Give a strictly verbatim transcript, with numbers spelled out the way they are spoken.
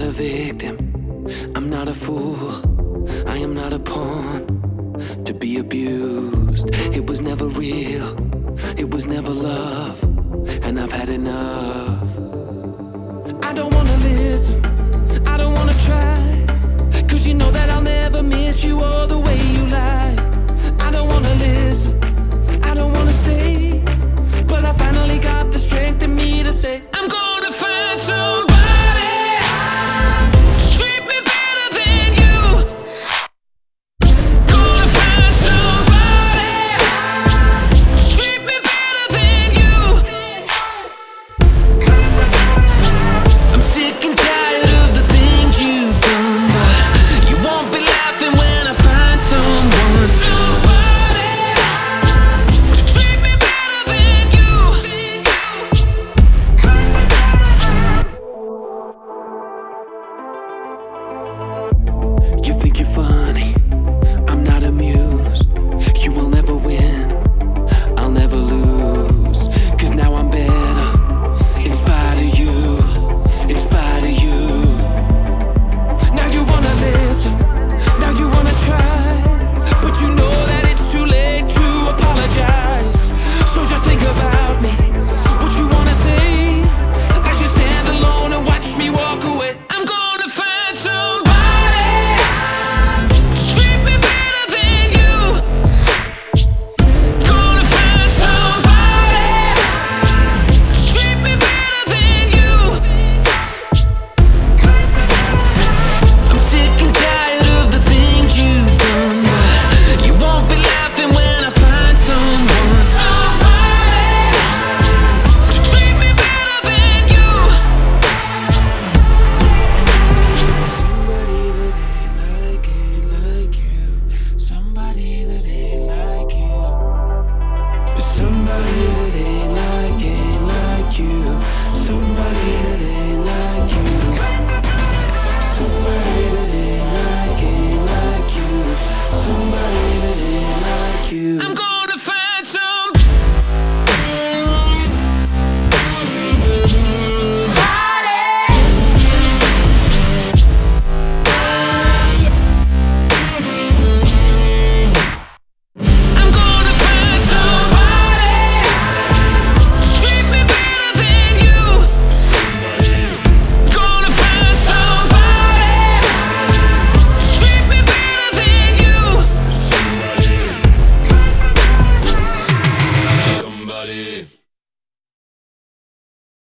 a victim, I'm not a fool, I am not a pawn to be abused. It was never real, it was never love, and I've had enough. I don't wanna listen, I don't wanna try, cause you know that I'll never miss you or the way you lie. I don't wanna listen, I don't wanna stay, but I finally got the strength in me to say I'm going.